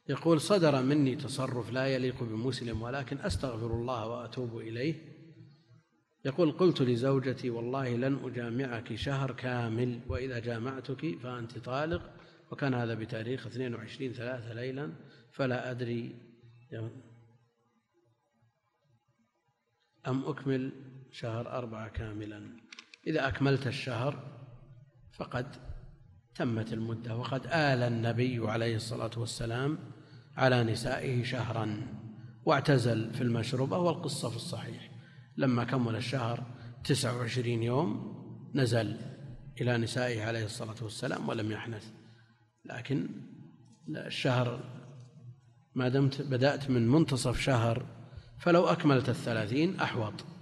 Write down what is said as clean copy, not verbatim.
يقول: صدر مني تصرف لا يليق بمسلم ولكن أستغفر الله وأتوب إليه. يقول: قلت لزوجتي: والله لن أجامعك شهر كامل، وإذا جامعتك فأنت طالق، وكان هذا بتاريخ 22/3 ليلا، فلا أدري أم أكمل شهر 4 كاملا. إذا أكملت الشهر فقد تمت المدة، وقد آل النبي عليه الصلاة والسلام على نسائه شهرا واعتزل في المشروبة، والقصة في الصحيح لما كمل الشهر 29 يوم نزل إلى نسائه عليه الصلاة والسلام ولم يحنث. لكن الشهر ما دمت بدأت من منتصف شهر، فلو أكملت 30 أحوط.